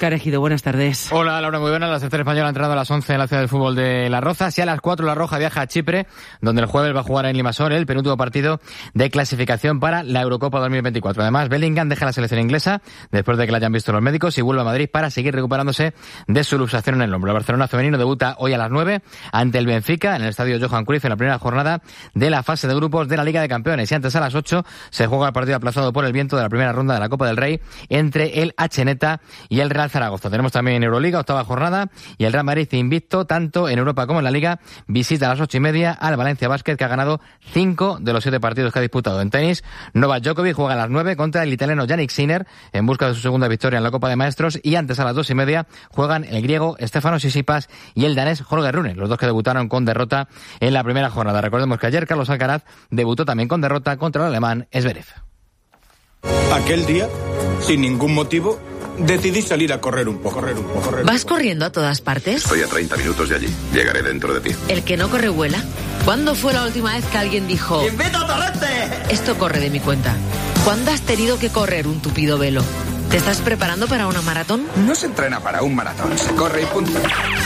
Óscar Ejido, buenas tardes. Hola, Laura, muy buenas. La selección española ha entrenado a las 11 en la ciudad del fútbol de Las Rozas y a las 4 la Roja viaja a Chipre, donde el jueves va a jugar en Limassol el penúltimo partido de clasificación para la Eurocopa 2024. Además, Bellingham deja la selección inglesa después de que la hayan visto los médicos y vuelve a Madrid para seguir recuperándose de su luxación en el hombro. El Barcelona femenino debuta hoy a las 9 ante el Benfica en el estadio Johan Cruyff en la primera jornada de la fase de grupos de la Liga de Campeones. Y antes, a las 8 se juega el partido aplazado por el viento de la primera ronda de la Copa del Rey entre el Acheneta y el Real Zaragoza. Tenemos también Euroliga, octava jornada, y el Real Madrid invicto tanto en Europa como en la Liga visita a las 8:30 al Valencia Basket, que ha ganado 5 de los 7 partidos que ha disputado. En tenis, Novak Djokovic juega a las 9 contra el italiano Jannik Sinner en busca de su segunda victoria en la Copa de Maestros, y antes a las 2:30 juegan el griego Stefanos Tsitsipas y el danés Holger Rune, los dos que debutaron con derrota en la primera jornada. Recordemos que ayer Carlos Alcaraz debutó también con derrota contra el alemán Zverev. Aquel día, sin ningún motivo, decidí salir a correr un poco. ¿Vas corriendo a todas partes? Estoy a 30 minutos de allí. Llegaré dentro de ti. ¿El que no corre vuela? ¿Cuándo fue la última vez que alguien dijo: ¡Invito a Torrente! Esto corre de mi cuenta? ¿Cuándo has tenido que correr un tupido velo? ¿Te estás preparando para una maratón? No se entrena para un maratón, se corre y punto.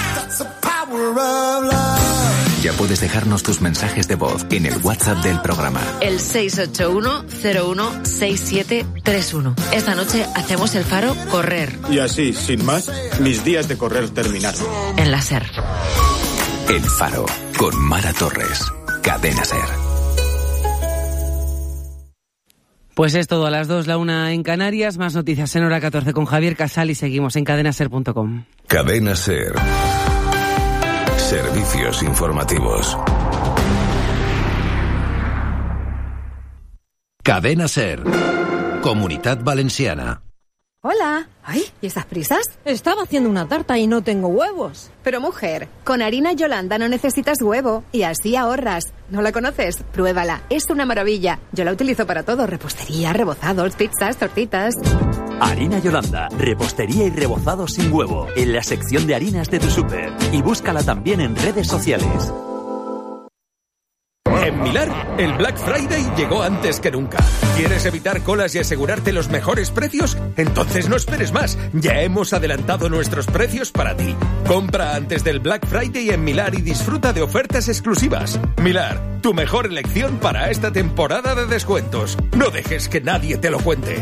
Ya puedes dejarnos tus mensajes de voz en el WhatsApp del programa. El 681-016731. Esta noche hacemos el Faro correr. Y así, sin más, mis días de correr terminaron. En la SER. El Faro, con Mara Torres. Cadena SER. Pues es todo a las 2, la 1 en Canarias. Más noticias en hora 14 con Javier Casal y seguimos en cadenaser.com. Cadena SER. Servicios informativos. Cadena SER. Comunitat Valenciana. Hola. Ay, ¿y esas prisas? Estaba haciendo una tarta y no tengo huevos. Pero mujer, con harina Yolanda no necesitas huevo y así ahorras. ¿No la conoces? Pruébala, es una maravilla. Yo la utilizo para todo: repostería, rebozados, pizzas, tortitas. Harina Yolanda, repostería y rebozado sin huevo, en la sección de harinas de tu súper. Y búscala también en redes sociales. En Milar, el Black Friday llegó antes que nunca. ¿Quieres evitar colas y asegurarte los mejores precios? Entonces no esperes más. Ya hemos adelantado nuestros precios para ti. Compra antes del Black Friday en Milar y disfruta de ofertas exclusivas. Milar, tu mejor elección para esta temporada de descuentos. No dejes que nadie te lo cuente.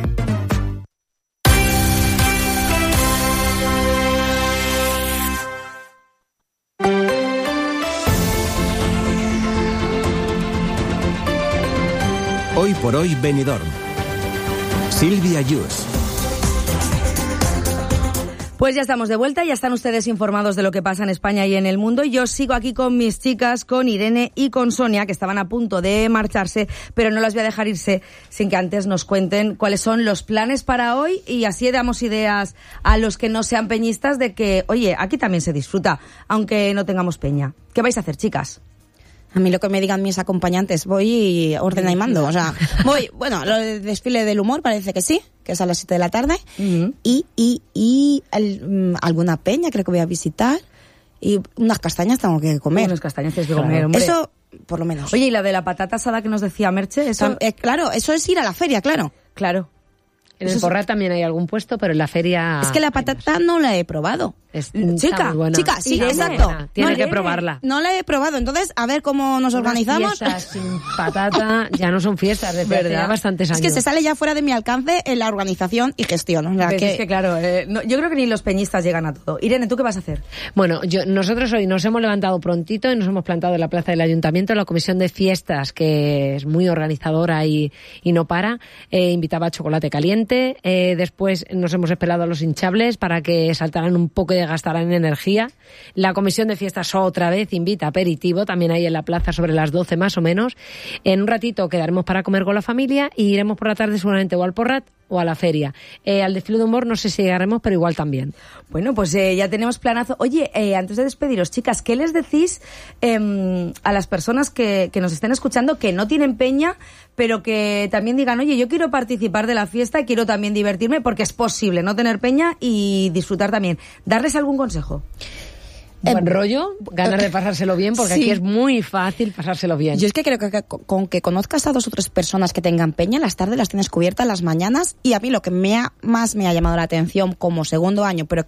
Hoy por hoy Benidorm. Silvia Yus. Pues ya estamos de vuelta, ya están ustedes informados de lo que pasa en España y en el mundo. Y yo sigo aquí con mis chicas, con Irene y con Sonia, que estaban a punto de marcharse, pero no las voy a dejar irse sin que antes nos cuenten cuáles son los planes para hoy, y así damos ideas a los que no sean peñistas de que, oye, aquí también se disfruta, aunque no tengamos peña. ¿Qué vais a hacer, chicas? A mí lo que me digan mis acompañantes, voy ordena y mando. O sea, voy, bueno, lo del desfile del humor parece que sí, que es a las 7 de la tarde. Uh-huh. Alguna peña creo que voy a visitar. Y unas castañas tengo que comer. Unas castañas tienes que comer, hombre. Eso, por lo menos. Oye, ¿y la de la patata asada que nos decía Merche? Eso... claro, eso es ir a la feria, claro. Claro. En el Porral también hay algún puesto, pero en la feria... Es que la patata no la he probado. Chica, sí, exacto. Tiene que probarla. No la he probado, entonces a ver cómo nos organizamos. Fiestas sin patata ya no son fiestas, de verdad, bastantes años. Es que se sale ya fuera de mi alcance en la organización y gestión. O sea, es que claro, yo creo que ni los peñistas llegan a todo. Irene, ¿tú qué vas a hacer? Bueno, nosotros hoy nos hemos levantado prontito y nos hemos plantado en la plaza del Ayuntamiento. La comisión de fiestas, que es muy organizadora y no para, invitaba a chocolate caliente. Después nos hemos esperado a los hinchables para que saltaran un poco y gastarán energía. La comisión de fiestas otra vez invita a aperitivo, también ahí en la plaza sobre las 12 más o menos. En un ratito quedaremos para comer con la familia y iremos por la tarde seguramente o al Porrat o a la feria. Al desfile de humor no sé si llegaremos, pero igual también. Bueno, pues ya tenemos planazo. Oye, antes de despediros, chicas, ¿qué les decís a las personas que nos estén escuchando que no tienen peña, pero que también digan, oye, yo quiero participar de la fiesta, quiero también divertirme, porque es posible no tener peña y disfrutar también? ¿Darles algún consejo? Buen rollo, ganas de pasárselo bien, porque sí, aquí es muy fácil pasárselo bien. Yo es que creo que con que conozcas a 2 o 3 personas que tengan peña, las tardes las tienes cubiertas, las mañanas, y a mí lo que más me ha llamado la atención como segundo año, pero